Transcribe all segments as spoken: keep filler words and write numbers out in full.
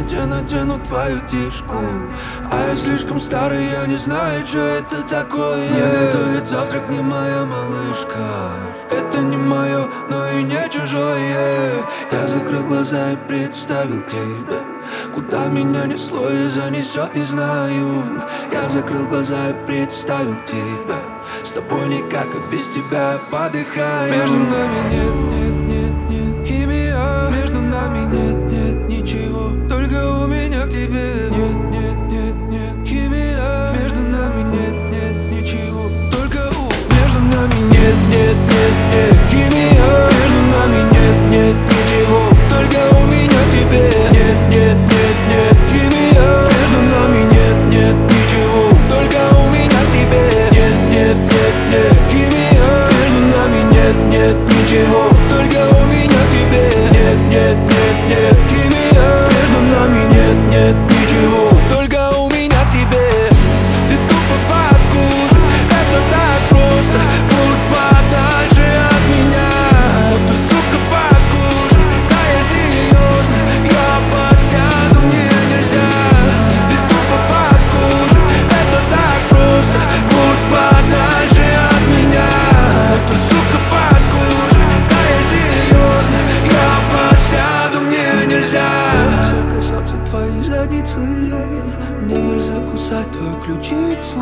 темноте надену твою тишку. А я слишком старый, я не знаю, что это такое. Не готовит завтрак не моя малышка. Это не мое, но и не чужое. Я закрыл глаза и представил тебя. Куда меня несло и занесет, не знаю. Я закрыл глаза и представил тебя. С тобой никак, а без тебя подыхаю. Между нами нет, нет, нет, нет химия. Между нами нет, нет ничего. Только у меня к тебе нет, нет, нет, нет химия. Между нами нет, нет ничего. Только у Между нами нет, нет, нет, нет химия. Между нами нет, нет ничего. Только у меня к тебе нет, нет, нет, нет химия. Между нами нет, нет ничего. Только у меня к тебе нет, нет, нет, нет химия. Между нами нет, нет ничего. Только у меня к тебе нет, нет, нет, нет химия. Между нами нет, нет ничего. Только у меня к тебе. Ты тупо подкушай, это так просто. Будь подальше от меня. Ты, сука, подкушай, да я серьезно. Я подсяду, мне нельзя. Ты тупо подкушай, это так просто. Будь подальше от меня. Ты, сука, подкушай, да я серьезно. Я подсяду, мне нельзя. Мне нельзя касаться твоей задницы. Мне нельзя кусать твою ключицу.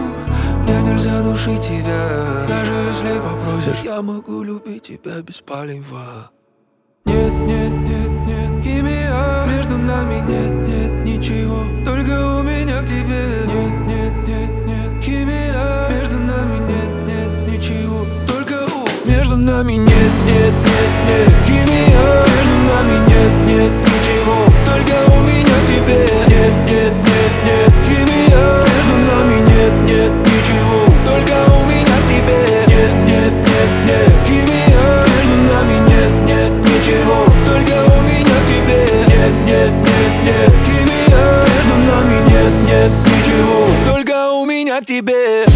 Мне нельзя душить тебя. Даже если попросишь, я могу любить тебя без палева. Нет, нет, нет, нет химия. Между нами нет, нет ничего. Только у меня к тебе нет, нет, нет, нет химия. Между нами нет, нет ничего. Только у Между нами нет, нет, нет, нет химия. Между нами нет, нет ничего. Только у меня к тебе нет, нет, нет, нет химия. Между нами нет, нет ничего. Только у меня к тебе нет, нет, нет, нет химия. Между нами нет, нет ничего. Только у меня к тебе нет, нет, нет, нет химия. Между нами нет, нет ничего. Только у меня к тебе.